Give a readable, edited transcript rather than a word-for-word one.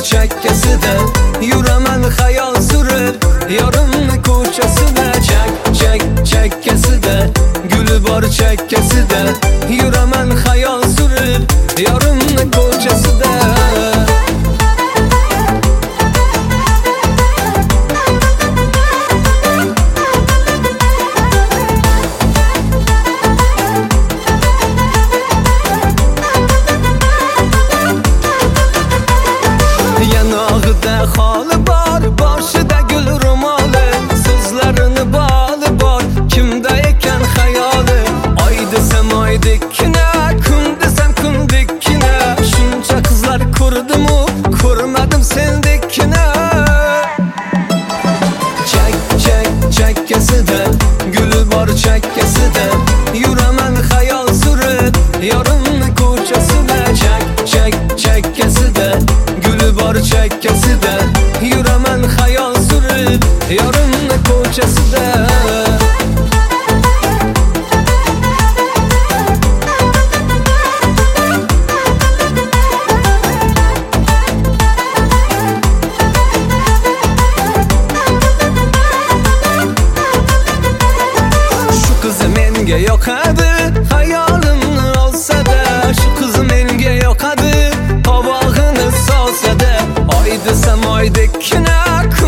chekkasida yuraman xayol surib, yorimni ko'chasida. Chekkasida guli bor chekkasida yuraman xayol surib, yorimni ko'chasida. Yanog'ida xoli bor, boshida gul ro'moli, so'zlarini boli bor, kimda ekan xayoli. Oy desam oydekkina, kun desam kundekkina, shuncha qizlar ko'rdim-u, ko'rmadim sendekkina. Chekkasida guli bor chekkasida yuraman xayol surib, yorimni ko'chasida. Chekkasida guli bor chekkasida yuraman xayol surib, yorimni ko'chasida. Shu qiz menga yoqadi, xayolimni olsa-da, shu qiz menga yoqadi, qovog'ini solsa-da. Oy desam oydekkina,